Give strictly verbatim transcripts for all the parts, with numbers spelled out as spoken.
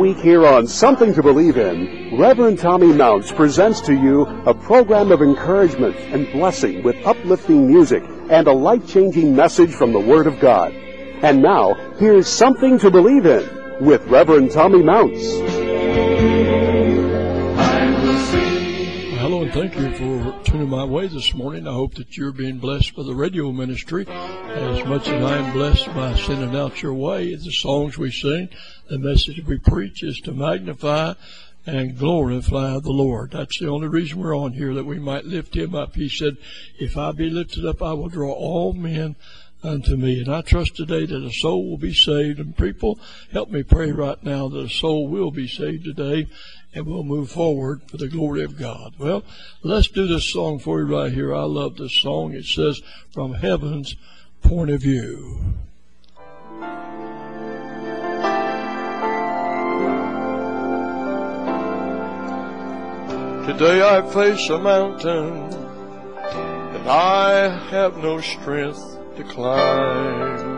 week here on Something to Believe In, Reverend Tommy Mounts presents to you a program of encouragement and blessing with uplifting music and a life-changing message from the Word of God. And now, here's Something to Believe In with Reverend Tommy Mounts. Hello, and thank you for tuning my way this morning. I hope that you're being blessed by the radio ministry as much as I am blessed by sending out your way. The songs we sing, the message we preach is to magnify and glorify the Lord. That's the only reason we're on here, that we might lift Him up. He said, if I be lifted up, I will draw all men unto me. And I trust today that a soul will be saved. And people, help me pray right now that a soul will be saved today, and we'll move forward for the glory of God. Well, let's do this song for you right here. I love this song. It says, From Heaven's Point of View. Today I face a mountain that I have no strength to climb.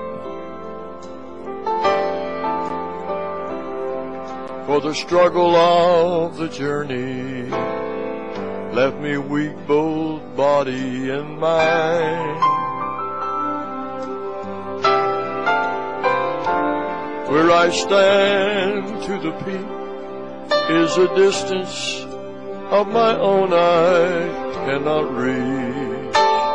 For the struggle of the journey left me weak, both body and mind. Where I stand to the peak is a distance of my own I cannot reach.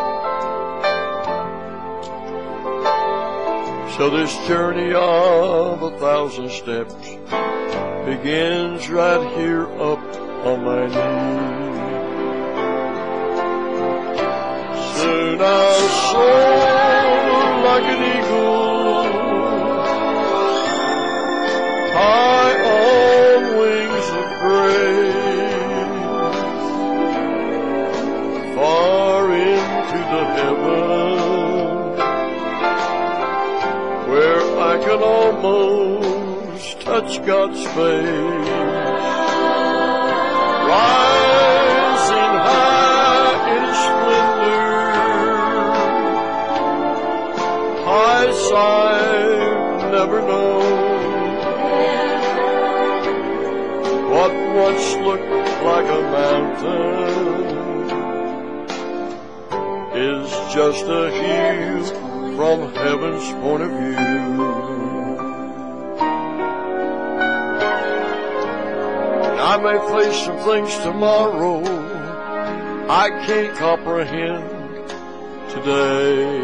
So this journey of a thousand steps begins right here up on my knees. Soon I'll soar like an eagle, high on wings of grace, far into the heaven where I can almost touch God's face, rising high in His splendor, heights I've never known. What once looked like a mountain is just a hill from heaven's point of view. I may face some things tomorrow I can't comprehend today.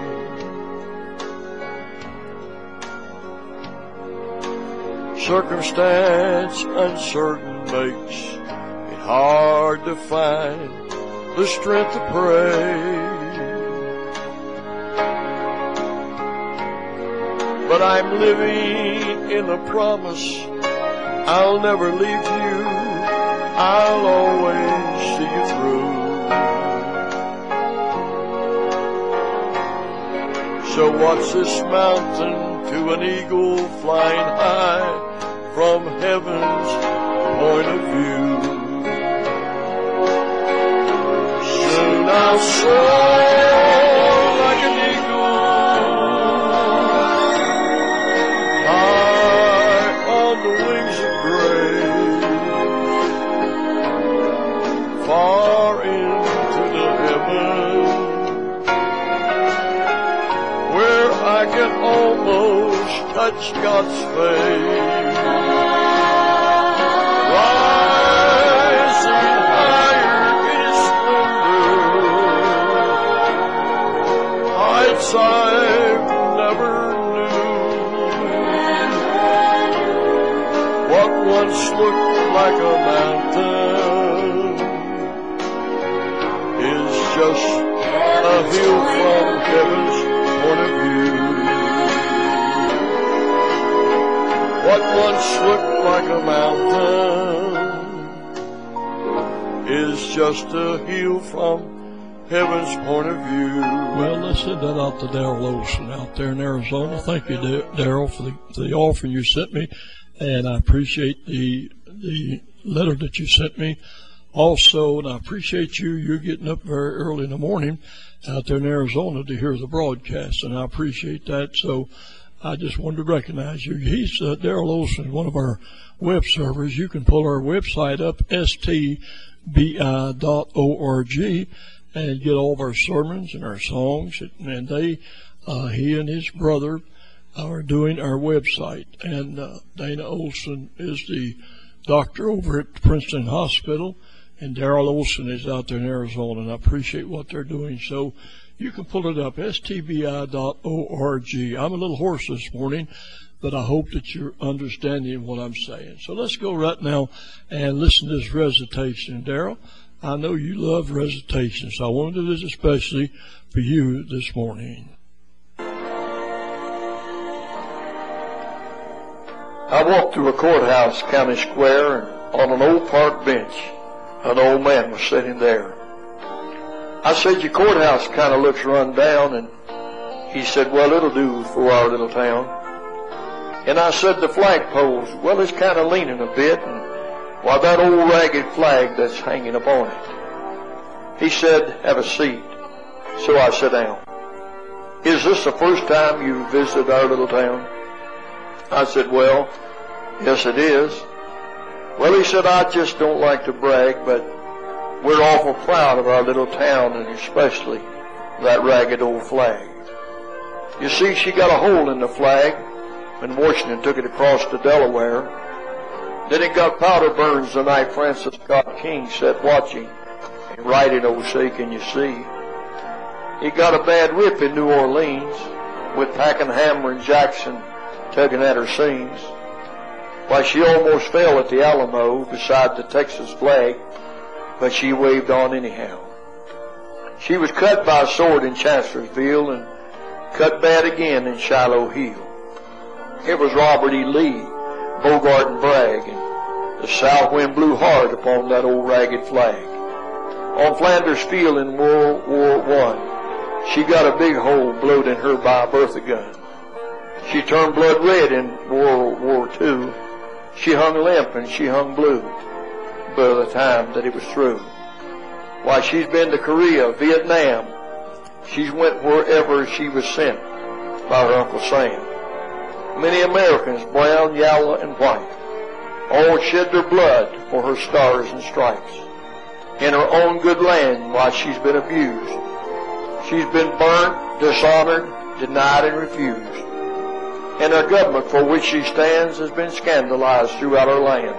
Circumstance uncertain makes it hard to find the strength to pray. But I'm living in the promise I'll never leave you, I'll always see you through. So what's this mountain to an eagle flying high from heaven's point of view? Soon I'll soar like an eagle, high on the wings of far into the heaven where I can almost touch God's face, rising higher in His splendor, heights I've never knew. What once looked like a mountain just a hill from heaven's point of view. What once looked like a mountain is just a hill from heaven's point of view. Well, let's send that out to Daryl Olson out there in Arizona. Thank you, Daryl, for the, for the offering you sent me, and I appreciate the the letter that you sent me. Also, and I appreciate you, you're getting up very early in the morning out there in Arizona to hear the broadcast, and I appreciate that. So I just wanted to recognize you. He's uh, Daryl Olson, one of our web servers. You can pull our website up, S T B I dot org, and get all of our sermons and our songs. And they, uh, he and his brother are doing our website. And uh, Dana Olson is the doctor over at Princeton Hospital, and Daryl Olson is out there in Arizona, and I appreciate what they're doing. So you can pull it up, S T B I dot org. I'm a little hoarse this morning, but I hope that you're understanding what I'm saying. So let's go right now and listen to this recitation. Daryl, I know you love recitations, so I want to do this especially for you this morning. I walked through a courthouse, county square, and on an old park bench, an old man was sitting there. I said, your courthouse kind of looks run down, and he said, well, it'll do for our little town. And I said, the flagpoles, well, it's kind of leaning a bit, and why, that old ragged flag that's hanging upon it. He said, have a seat. So I sat down. Is this the first time you visited our little town? I said, well, yes, it is. Well, he said, I just don't like to brag, but we're awful proud of our little town, and especially that ragged old flag. You see, she got a hole in the flag when Washington took it across to Delaware. Then it got powder burns the night Francis Scott King sat watching and writing, oh, say, can you see? It got a bad rip in New Orleans with Pakenhammer and Jackson tugging at her seams. Why, she almost fell at the Alamo beside the Texas flag, but she waved on anyhow. She was cut by a sword in Chancellorsville and cut bad again in Shiloh Hill. It was Robert E. Lee, Bogart and Bragg, and the south wind blew hard upon that old ragged flag. On Flanders Field in World War One, she got a big hole blowed in her by a Bertha gun. She turned blood red in World War Two. She hung limp and she hung blue by the time that it was through. Why, she's been to Korea, Vietnam. She's went wherever she was sent by her Uncle Sam. Many Americans, brown, yellow, and white, all shed their blood for her stars and stripes. In her own good land, why, she's been abused. She's been burnt, dishonored, denied, and refused. And our government for which she stands has been scandalized throughout our land.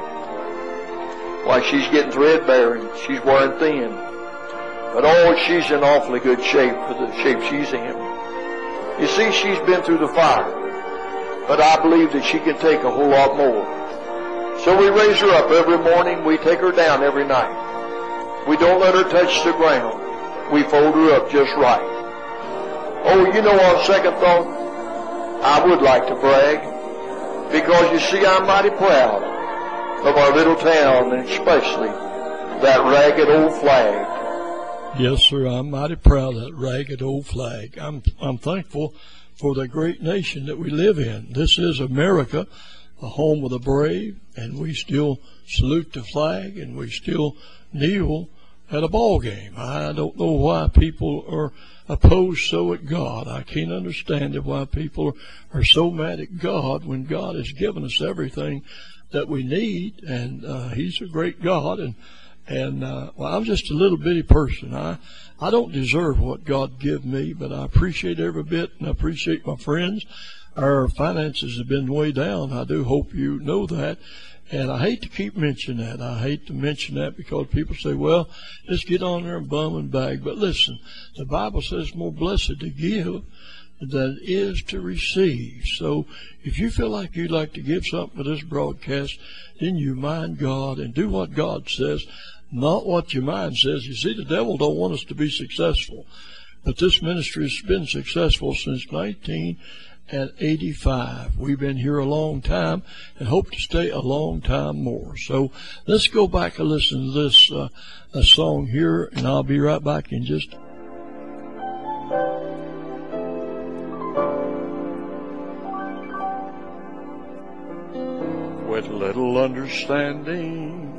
Why, she's getting threadbare and she's wearing thin. But oh, she's in awfully good shape for the shape she's in. You see, she's been through the fire. But I believe that she can take a whole lot more. So we raise her up every morning. We take her down every night. We don't let her touch the ground. We fold her up just right. Oh, you know, on second thought, I would like to brag, because you see, I'm mighty proud of our little town, and especially that ragged old flag. Yes, sir, I'm mighty proud of that ragged old flag. I'm I'm thankful for the great nation that we live in. This is America, the home of the brave, and we still salute the flag, and we still kneel at a ball game. I don't know why people are opposed so at God. I can't understand it, why people are so mad at God when God has given us everything that we need, and uh, He's a great God. And and uh, well, I'm just a little bitty person. I I don't deserve what God give me, but I appreciate every bit, and I appreciate my friends. Our finances have been way down. I do hope you know that. And I hate to keep mentioning that. I hate to mention that because people say, well, let's get on there and bum and bag. But listen, the Bible says more blessed to give than it is to receive. So if you feel like you'd like to give something for this broadcast, then you mind God and do what God says, not what your mind says. You see, the devil don't want us to be successful. But this ministry has been successful since nineteen eighty-five. We've been here a long time and hope to stay a long time more. So let's go back and listen to this uh, a song here, and I'll be right back in just with little understanding,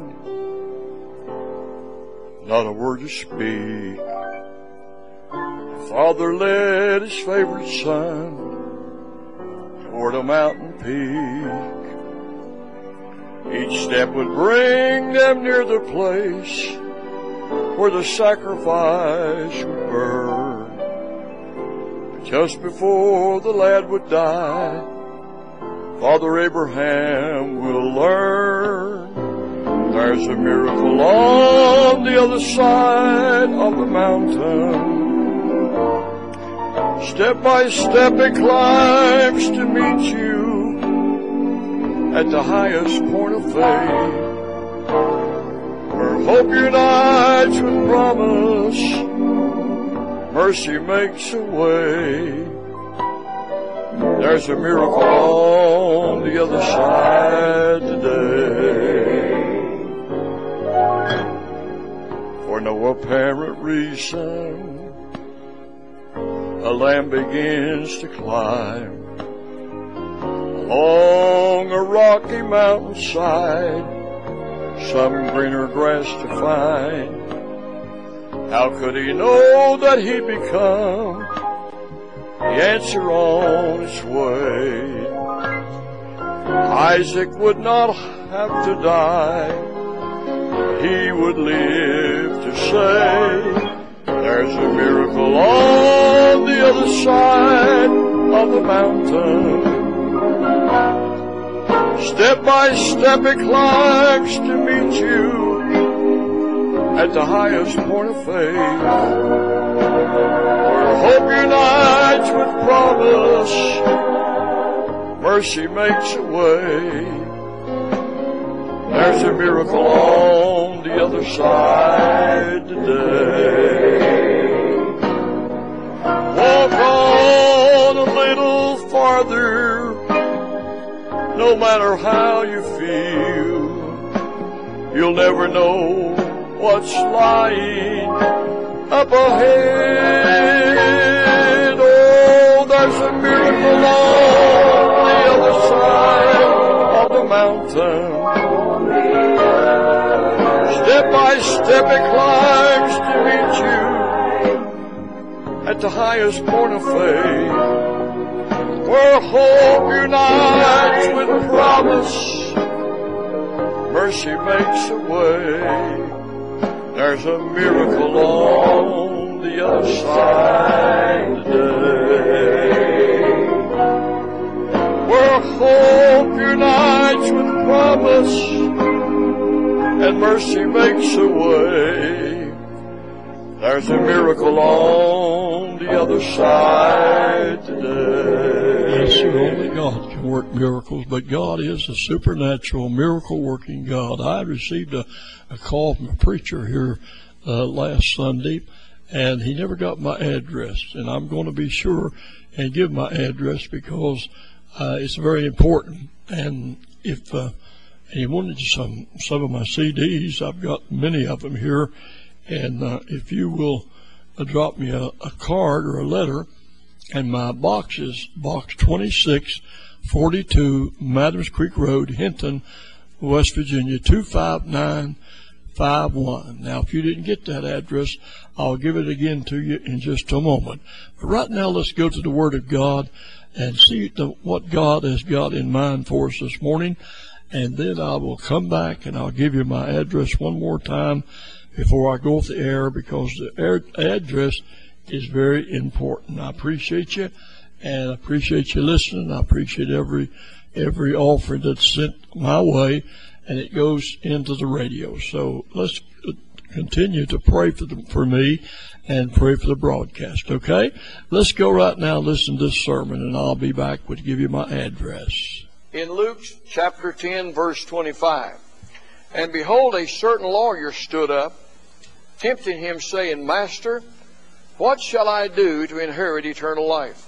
not a word to speak. Father led his favorite son toward a mountain peak. Each step would bring them near the place where the sacrifice would burn. But just before the lad would die, Father Abraham will learn there's a miracle on the other side of the mountain. Step by step it climbs to meet you at the highest point of faith, where hope unites with promise, mercy makes a way. There's a miracle on the other side today. For no apparent reason, a lamb begins to climb along a rocky mountainside, some greener grass to find. How could he know that he'd become the answer on its way? Isaac would not have to die, he would live to say, there's a miracle on the other side of the mountain. Step by step it climbs to meet you at the highest point of faith, where hope unites with promise, mercy makes a way. There's a miracle on the other side today. Walk on a little farther, no matter how you feel, you'll never know what's lying up ahead. Oh, there's a miracle on the other side of the mountain. Step by step it climbs to meet you at the highest point of faith, where hope unites with promise, mercy makes a way. There's a miracle on the other side today, where hope unites with promise, and mercy makes a way. There's a miracle on the other side today. Yes, sir, only God can work miracles, but God is a supernatural, miracle-working God. I received a, a call from a preacher here uh, last Sunday, and he never got my address, and I'm going to be sure and give my address because uh, it's very important. And if uh, and he wanted some some of my C Ds, I've got many of them here, and uh, if you will uh, drop me a, a card or a letter, and my box is box twenty-six forty-two, Madams Creek Road, Hinton, West Virginia, two five nine five one. Now, if you didn't get that address, I'll give it again to you in just a moment. But right now, let's go to the Word of God and see the, what God has got in mind for us this morning. And then I will come back and I'll give you my address one more time before I go off the air, because the air, address is very important. I appreciate you, and I appreciate you listening. I appreciate every every offering that's sent my way, and it goes into the radio. So let's continue to pray for the, for me and pray for the broadcast, okay? Let's go right now and listen to this sermon, and I'll be back to give you my address. In Luke chapter ten, verse twenty-five, and behold, a certain lawyer stood up, tempting him, saying, Master, what shall I do to inherit eternal life?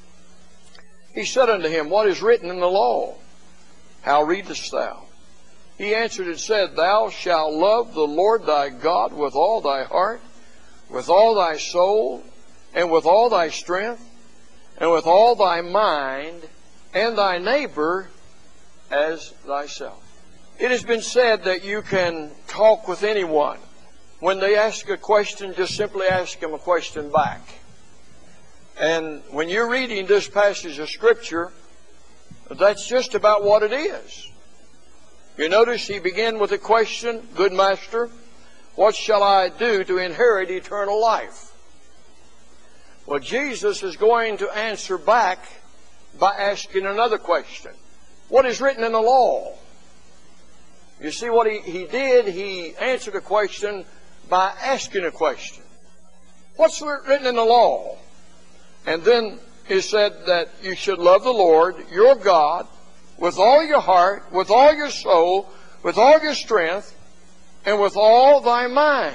He said unto him, What is written in the law? How readest thou? He answered and said, Thou shalt love the Lord thy God with all thy heart, with all thy soul, and with all thy strength, and with all thy mind, and thy neighbor as thyself. It has been said that you can talk with anyone. When they ask a question, just simply ask them a question back. And when you're reading this passage of Scripture, That's just about what it is. You notice he began with a question, "Good master, what shall I do to inherit eternal life?" Well, Jesus is going to answer back by asking another question. What is written in the law? You see what he, he did? He answered a question by asking a question. What's written in the law? And then he said that you should love the Lord, your God, with all your heart, with all your soul, with all your strength, and with all thy mind,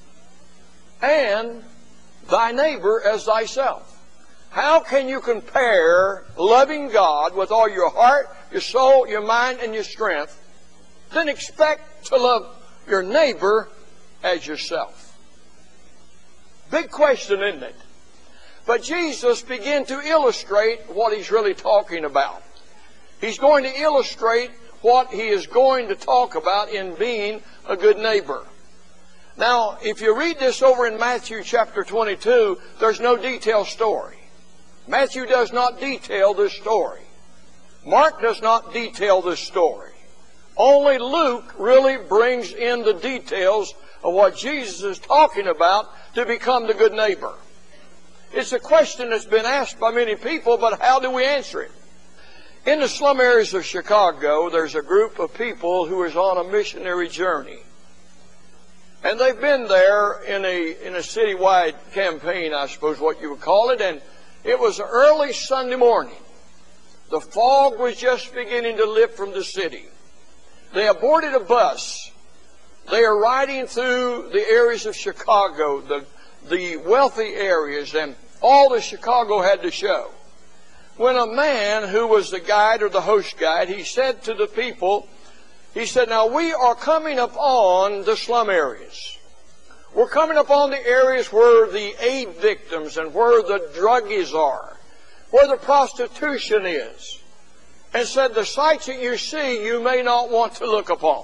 and thy neighbor as thyself. How can you compare loving God with all your heart, your soul, your mind, and your strength, then expect to love your neighbor as yourself? Big question, isn't it? But Jesus began to illustrate what he's really talking about. He's going to illustrate what he is going to talk about in being a good neighbor. Now, if you read this over in Matthew chapter twenty-two, there's no detailed story. Matthew does not detail this story. Mark does not detail this story. Only Luke really brings in the details of what Jesus is talking about to become the good neighbor. It's a question that's been asked by many people, but how do we answer it? In the slum areas of Chicago, there's a group of people who is on a missionary journey. And they've been there in a, in a citywide campaign, I suppose what you would call it, and it was early Sunday morning. The fog was just beginning to lift from the city. They aborted a bus. They are riding through the areas of Chicago, the, the wealthy areas, and all that Chicago had to show. When a man who was the guide or the host guide, he said to the people, he said, now we are coming upon the slum areas. We're coming upon the areas where the aid victims and where the druggies are, where the prostitution is. And said, the sights that you see, you may not want to look upon.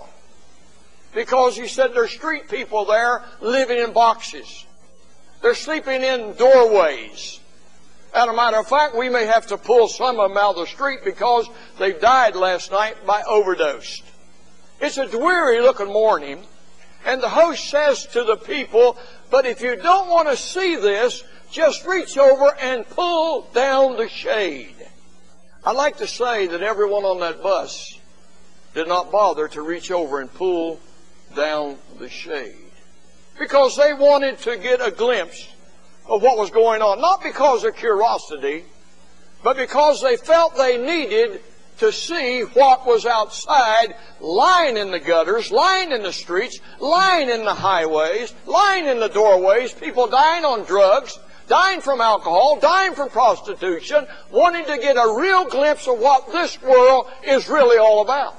Because he said there's street people there living in boxes. They're sleeping in doorways. As a matter of fact, we may have to pull some of them out of the street because they died last night by overdose. It's a dreary looking morning. And the host says to the people, but if you don't want to see this, just reach over and pull down the shade. I'd like to say that everyone on that bus did not bother to reach over and pull down the shade. Because they wanted to get a glimpse of what was going on. Not because of curiosity, but because they felt they needed to see what was outside, lying in the gutters, lying in the streets, lying in the highways, lying in the doorways, people dying on drugs, dying from alcohol, dying from prostitution, wanting to get a real glimpse of what this world is really all about.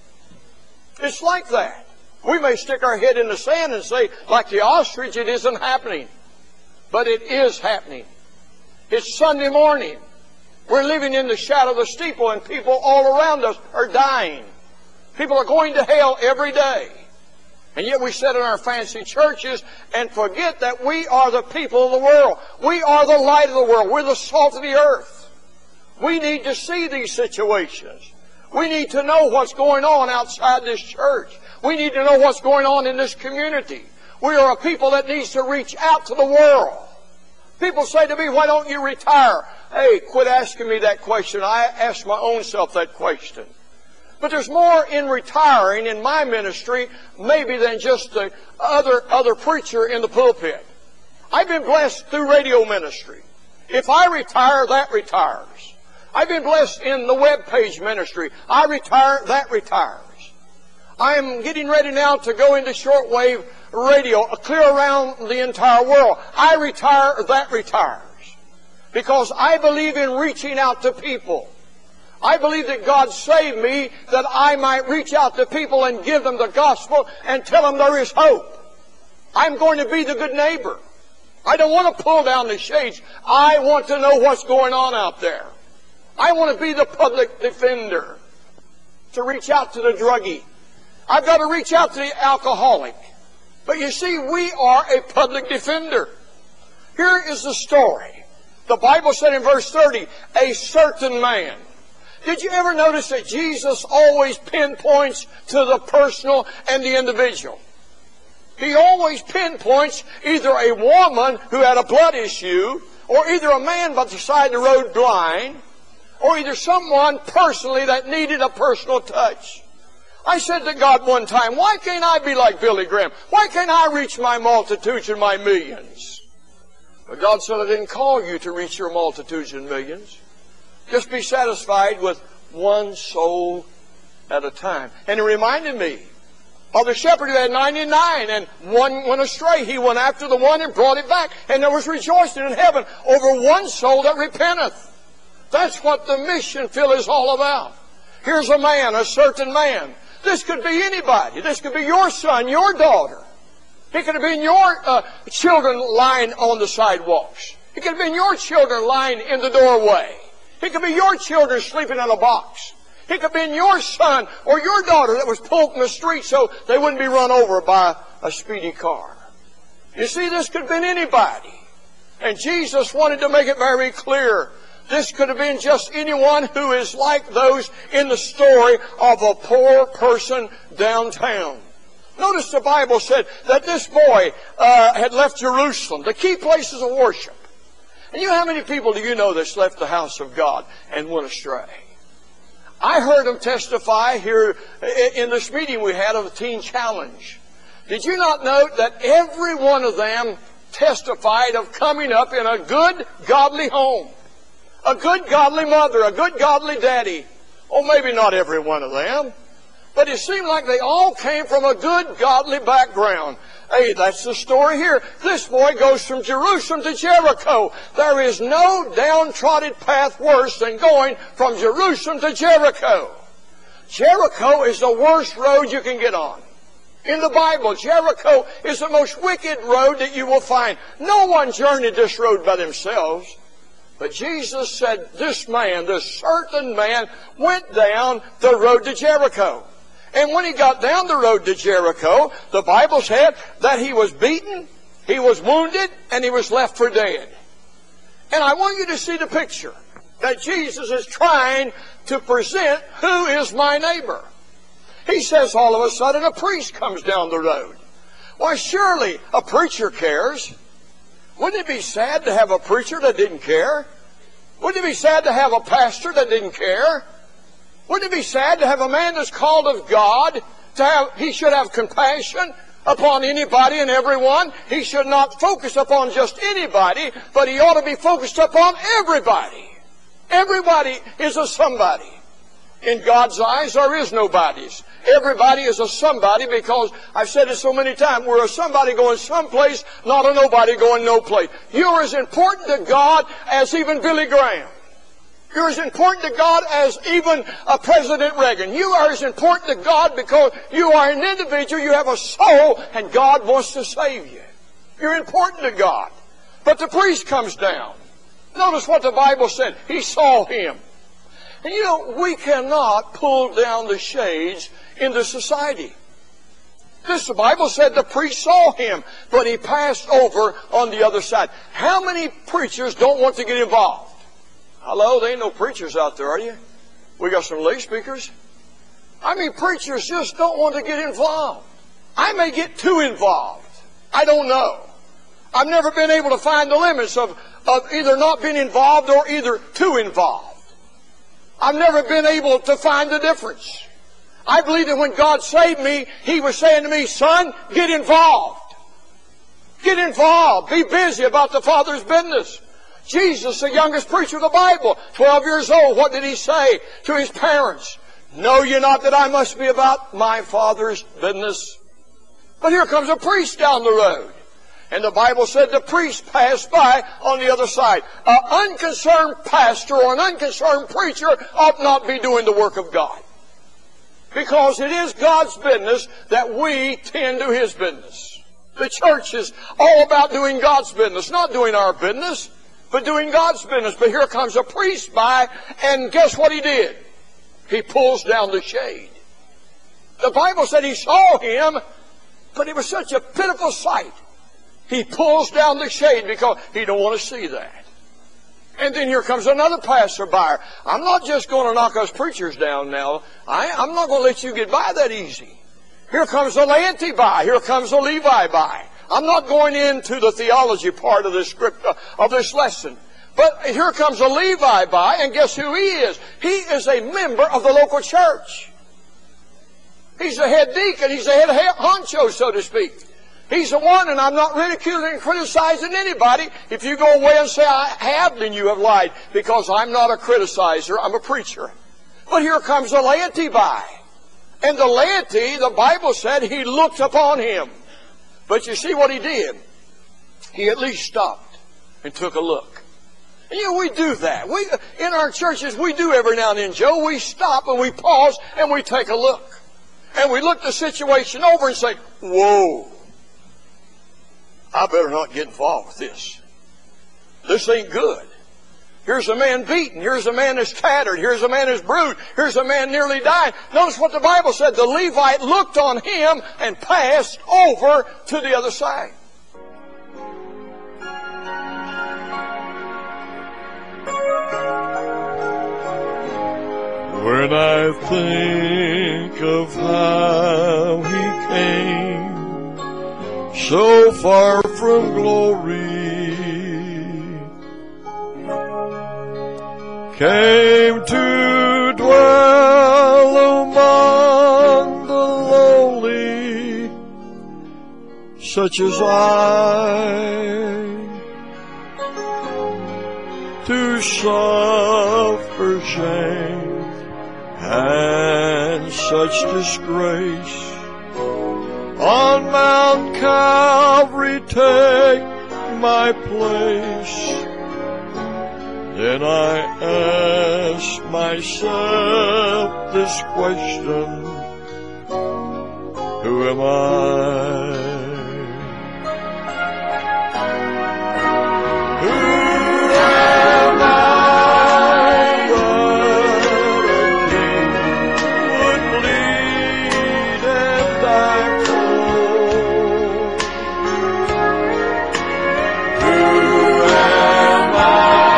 It's like that. We may stick our head in the sand and say, like the ostrich, it isn't happening. But it is happening. It's Sunday morning. We're living in the shadow of the steeple, and people all around us are dying. People are going to hell every day. And yet we sit in our fancy churches and forget that we are the people of the world. We are the light of the world. We're the salt of the earth. We need to see these situations. We need to know what's going on outside this church. We need to know what's going on in this community. We are a people that needs to reach out to the world. People say to me, why don't you retire? Hey, quit asking me that question. I ask my own self that question. But there's more in retiring in my ministry maybe than just the other, other preacher in the pulpit. I've been blessed through radio ministry. If I retire, that retires. I've been blessed in the web page ministry. I retire, that retires. I am getting ready now to go into shortwave radio, clear around the entire world. I retire, that retires. Because I believe in reaching out to people. I believe that God saved me that I might reach out to people and give them the gospel and tell them there is hope. I'm going to be the good neighbor. I don't want to pull down the shades. I want to know what's going on out there. I want to be the public defender. To reach out to the druggie. I've got to reach out to the alcoholic. But you see, we are a public defender. Here is the story. The Bible said in verse thirty, a certain man. Did you ever notice that Jesus always pinpoints to the personal and the individual? He always pinpoints either a woman who had a blood issue, or either a man by the side of the road blind, or either someone personally that needed a personal touch. I said to God one time, why can't I be like Billy Graham? Why can't I reach my multitudes and my millions? But God said, I didn't call you to reach your multitudes and millions. Just be satisfied with one soul at a time. And He reminded me of the shepherd who had ninety-nine and one went astray. He went after the one and brought it back. And there was rejoicing in heaven over one soul that repenteth. That's what the mission field is all about. Here's a man, a certain man. This could be anybody. This could be your son, your daughter. It could have been your uh, children lying on the sidewalks. It could have been your children lying in the doorway. It could be your children sleeping in a box. It could have been your son or your daughter that was pulled in the street so they wouldn't be run over by a speedy car. You see, this could have been anybody. And Jesus wanted to make it very clear. This could have been just anyone who is like those in the story of a poor person downtown. Notice the Bible said that this boy uh, had left Jerusalem, the key places of worship. And you know how many people do you know that's left the house of God and went astray? I heard them testify here in this meeting we had of the Teen Challenge. Did you not note that every one of them testified of coming up in a good, godly home? A good, godly mother, a good, godly daddy. Oh, maybe not every one of them. But it seemed like they all came from a good, godly background. Hey, that's the story here. This boy goes from Jerusalem to Jericho. There is no downtrodden path worse than going from Jerusalem to Jericho. Jericho is the worst road you can get on. In the Bible, Jericho is the most wicked road that you will find. No one journeyed this road by themselves. But Jesus said this man, this certain man, went down the road to Jericho. And when he got down the road to Jericho, the Bible said that he was beaten, he was wounded, and he was left for dead. And I want you to see the picture that Jesus is trying to present who is my neighbor. He says all of a sudden a priest comes down the road. Why, surely a preacher cares. Wouldn't it be sad to have a preacher that didn't care? Wouldn't it be sad to have a pastor that didn't care? Wouldn't it be sad to have a man that's called of God, to have, he should have compassion upon anybody and everyone? He should not focus upon just anybody, but he ought to be focused upon everybody. Everybody is a somebody. In God's eyes, there is nobody's. Everybody is a somebody because, I've said it so many times, we're a somebody going someplace, not a nobody going no place. You're as important to God as even Billy Graham. You're as important to God as even uh, President Reagan. You are as important to God because you are an individual, you have a soul, and God wants to save you. You're important to God. But the priest comes down. Notice what the Bible said. He saw him. And you know, we cannot pull down the shades into society. This, the Bible said the priest saw him, but he passed over on the other side. How many preachers don't want to get involved? Hello, there ain't no preachers out there, are you? We got some lay speakers. I mean, preachers just don't want to get involved. I may get too involved. I don't know. I've never been able to find the limits of, of either not being involved or either too involved. I've never been able to find the difference. I believe that when God saved me, He was saying to me, son, get involved. Get involved. Be busy about the Father's business. Jesus, the youngest preacher of the Bible, twelve years old, what did He say to His parents? Know ye not that I must be about my Father's business? But here comes a priest down the road. And the Bible said the priest passed by on the other side. An unconcerned pastor or an unconcerned preacher ought not be doing the work of God. Because it is God's business that we tend to His business. The church is all about doing God's business, not doing our business, but doing God's business. But here comes a priest by, and guess what he did? He pulls down the shade. The Bible said he saw him, but it was such a pitiful sight. He pulls down the shade because he don't want to see that. And then here comes another passerby. I'm not just going to knock us preachers down now. I, I'm not going to let you get by that easy. Here comes the laity by. Here comes the Levi by. I'm not going into the theology part of this script, uh, of this lesson. But here comes a Levi by, and guess who he is? He is a member of the local church. He's the head deacon. He's the head honcho, so to speak. He's the one, and I'm not ridiculing and criticizing anybody. If you go away and say I have, then you have lied, because I'm not a criticizer. I'm a preacher. But here comes the laity by. And the laity, the Bible said, he looked upon him. But you see what he did? He at least stopped and took a look. And you know, we do that. We, in our churches, we do every now and then, Joe. We stop and we pause and we take a look. And we look the situation over and say, whoa, I better not get involved with this. This ain't good. Here's a man beaten. Here's a man that's tattered. Here's a man that's bruised. Here's a man nearly died. Notice what the Bible said. The Levite looked on him and passed over to the other side. When I think of how he came so far from glory, came to dwell among the lowly, such as I, to suffer shame and such disgrace, on Mount Calvary take my place. Then I ask myself this question, who am I? Who am I but a king would bleed and die for? Who am I?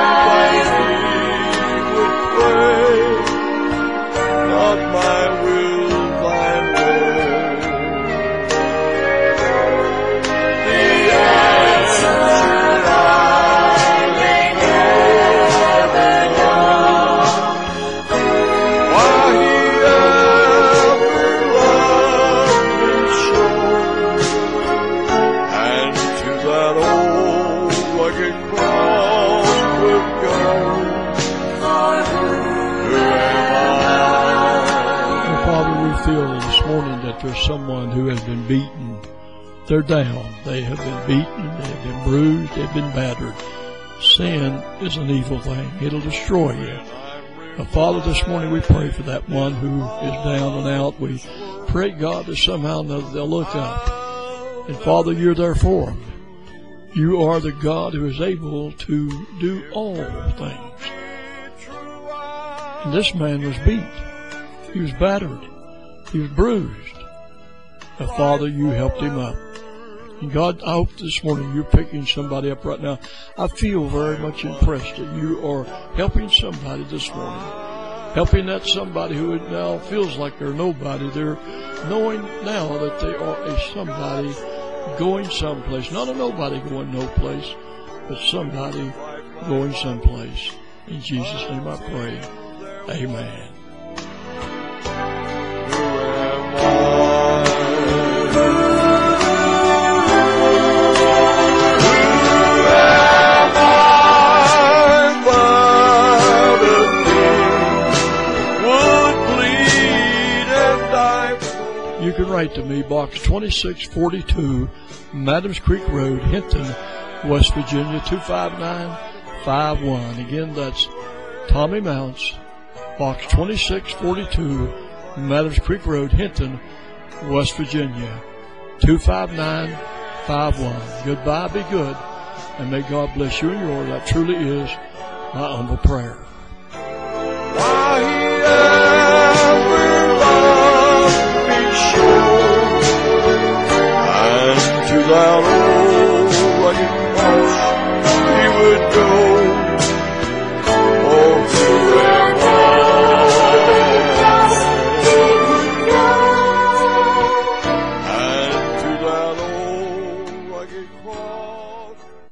There's someone who has been beaten. They're down. They have been beaten. They have been bruised. They've been battered. Sin is an evil thing. It'll destroy you. Now, Father, this morning we pray for that one who is down and out. We pray, God, that somehow they'll look up. And Father, you're there for them. You are the God who is able to do all things. And this man was beat. He was battered. He was bruised. But Father, you helped him up. And God, I hope this morning you're picking somebody up right now. I feel very much impressed that you are helping somebody this morning. Helping that somebody who now feels like they're nobody. They're knowing now that they are a somebody going someplace. Not a nobody going no place, but somebody going someplace. In Jesus' name I pray. Amen. You can write to me, Box twenty-six forty-two, Madams Creek Road, Hinton, West Virginia, two five nine five one. Again, that's Tommy Mounts, Box twenty-six forty-two, Madams Creek Road, Hinton, West Virginia, two five nine five one. Goodbye, be good, and may God bless you and yours. That truly is my humble prayer. Why he ever loved me sure, and to that old rugged cross